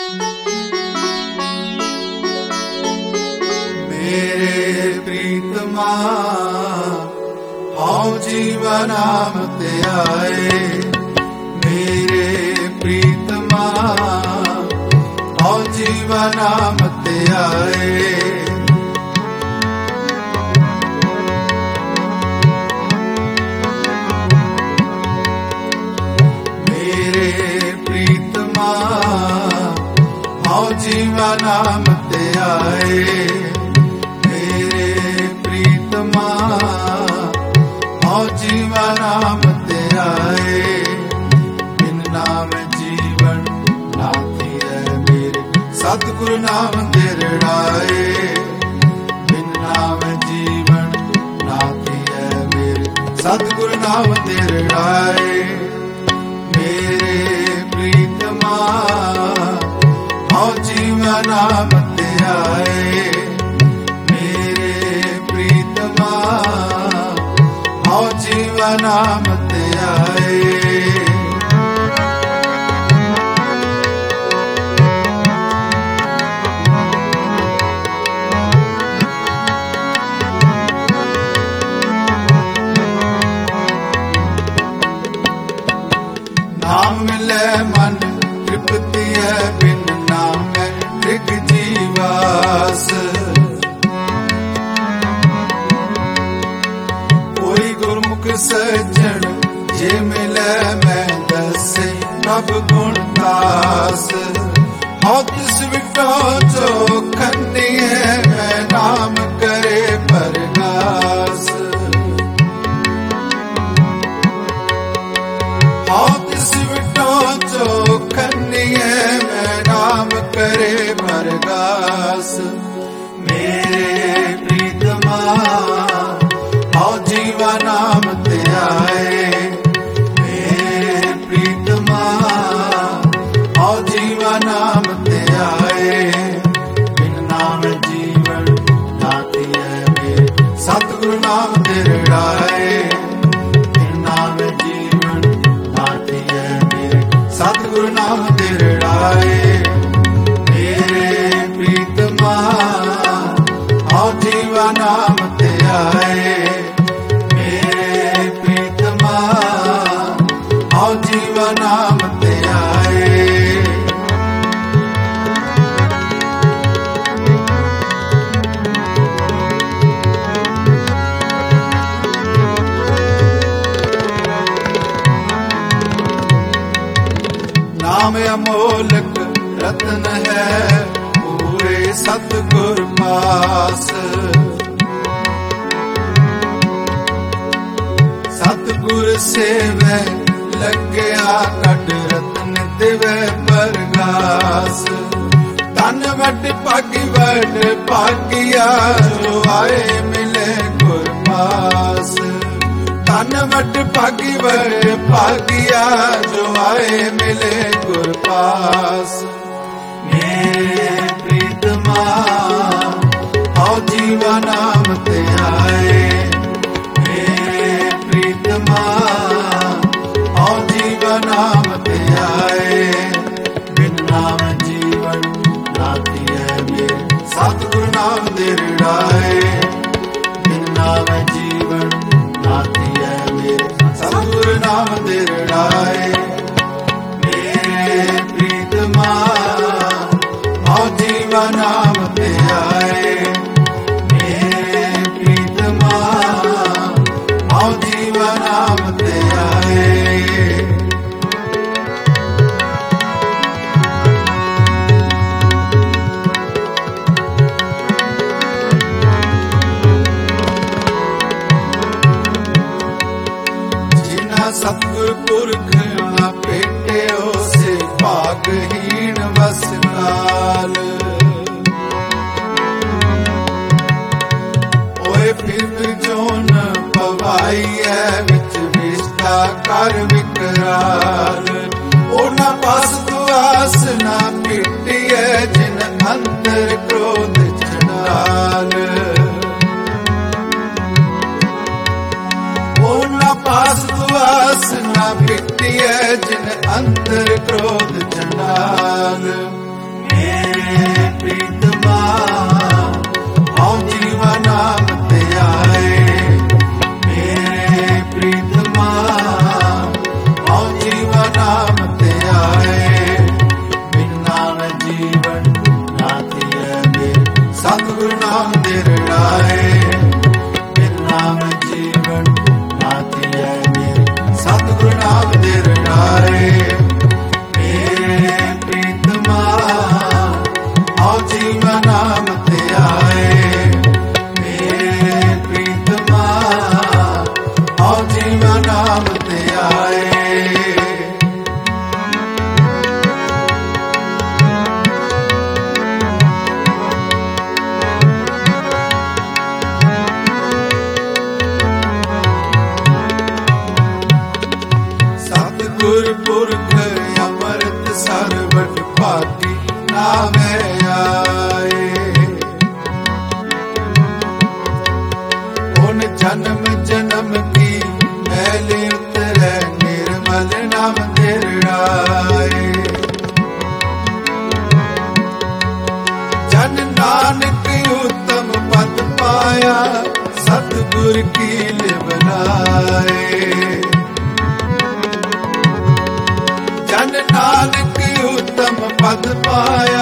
मेरे प्रीतमा हौ जीवन नाम ते आए, मेरे प्रीतमा हौ जीवन नाम ते आए। मेरे प्रीतमा हौ जीवन नाम ते आए, जीवन नाम ते आए। बिन नाम जीवन नाथी है मेरे, सतगुरु नाम तेरड़ाए। बिन नाम जीवन नाथी है मेरे, सतगुरु नाम तेरड़ाए। मेरे प्रीतमा हौ जीवन नाम ते आए, मेरे प्रीतमा हौ जीवन नाम ते आए। नाम मिले मन तृप्ति है, बिन नाम है मृग जीवास। गुरमुख सज्जन जे मिले मैं दसे, नभ गुण दास। हौ तिस विटो जो खन्नी है, मैं नाम करे परगास। हौ तिस विटो जो खन्नी है, मैं नाम करे परगास। मेरे प्रीतमा हौ जीवन नाम ते आए, मेरे प्रीतमा हौ जीवन नाम ते आए। बिन नाम जीवन नाथी है मेरे, सतगुरु नाम तेरड़ाए। बिन नाम जीवन नाथी है मेरे, सतगुरु नाम तेरड़ाए। मेरे प्रीतमा हौ जीवन नाम ते आए, हौ जीवन नाम ते आए। नाम अमोलक रतन है, पूरे सतगुर पास। सतगुर सेवै लग्या कट रतन दिवै परगास। धन वट भागी वट भागिया, जो आए मिले गुर पास। धन वट भागी वट भागिया, जो आए मिले गुर पास। मेरे प्रीतमा हौ जीवन नाम ते आए, मेरे प्रीतमा हौ जीवन नाम ते आए। बिन नाम जीवन नाथी है मेरे, सतगुरु नाम तेरड़ाए। बिन नाम जीवन नाथी है मेरे, सतगुरु नाम तेरड़ाए। मेरे प्रीतमा हौ जीवन नाम ते आए, मेरे प्रीतमा हौ जीवन नाम ते आए। जिन्ना सतगुर पुरख ना भेटियो, से भागहीन बस काल। ओए फिर जोन पवाई है, विच विस्ता कर विकराल। ओना पास दुआस ना पीटी है, जिन अंतर क्रोध चंडाल। ओना पास दुआस ना पीटी है, जिन अंतर क्रोध चंडाल। नामे आए। उन जन्म जन्म की मैले उतरे निर्मल नाम धिरड़ाए। जन नानक उत्तम पद पाया सतगुर की लिवलाए। जन नानक उत्तम पद पाया